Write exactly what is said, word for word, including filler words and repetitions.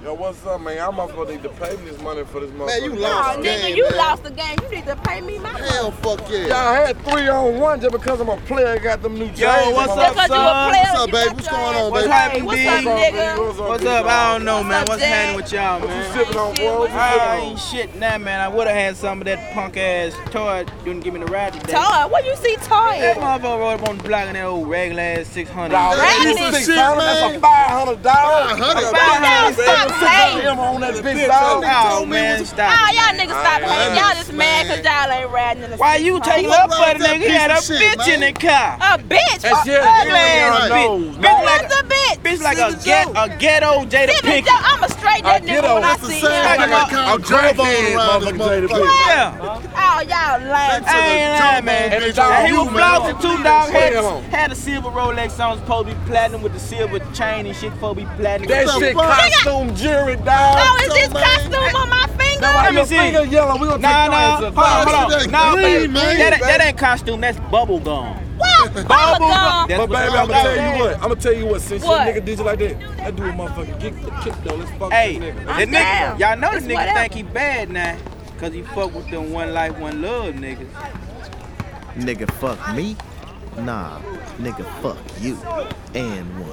Yo, what's up, man? I'm motherfucker need to pay me this money for this motherfucker. Man, you lost Oh, the nigga, game, you man. lost the game. You need to pay me my money. Hell, fuck yeah. Y'all had three on one just because I'm a player. Got them new chains. Yo, what's in my up, Because you a son? player, What's up, you baby? got What's your going ass on, What's baby? happening, What's B? up, nigga? What's up? I don't know, What's man. up, What's Jack? happening with y'all, What you man? sipping on, boy? What you I sipping ain't shit now, man. I would have had some of that punk ass toy. Didn't give me the ride today. Toy? What you see toy? That motherfucker rode up on the block in that old regular ass six hundred. on? Raggedy That shit, six hundred, man. that's a five hundred dollars. five hundred. Y'all stop playing. Him on that bitch, dog. Oh, man, stop. Oh, y'all niggas stop I- playing. I- Y'all just mad man. because y'all ain't riding in the Why six you hundred. taking Who up for rides the that nigga? He had a piece of shit, bitch in man? the car. A bitch? That's A it. ugly You ass ain't bitch. knows, Who man. Bitch like was the bitch? Bitch like a Silly get Joe. a ghetto Jada Silly Pinkett. Joe, I'ma straight that I get nigga when on. I That's the see same him. like Talking I about count a jawbone crackhead, around this motherfucker, motherfucker. Yeah. Oh, y'all lame. Back to I ain't the lying, jawbone man. And the bitch dog, on He you, was you, man. flossing too, dog. Had, Swear on. had a silver Rolex on, supposed to be platinum with the silver chain and shit, supposed to be platinum. That What the shit fuck? costume jury, Oh, dog. is this So, man. costume on my finger? That's why Let me your see. finger yellow. We gonna Nah, take nah, your hold on, hold That on. shit Nah, ain't baby, green, man. that, that ain't costume, that's bubble gum. What? Bubble Bubble gum. gum. That's But what baby, I'm I'ma tell you saying. what. I'ma tell you what. Since What? your nigga did you like that, that dude motherfucking kick the kick though. Let's fuck Hey, this nigga. the I'm nigga, down. y'all know the It's nigga whatever. think he bad now, cause he fuck with them one life, one love niggas. Nigga fuck me? Nah, nigga fuck you. And one.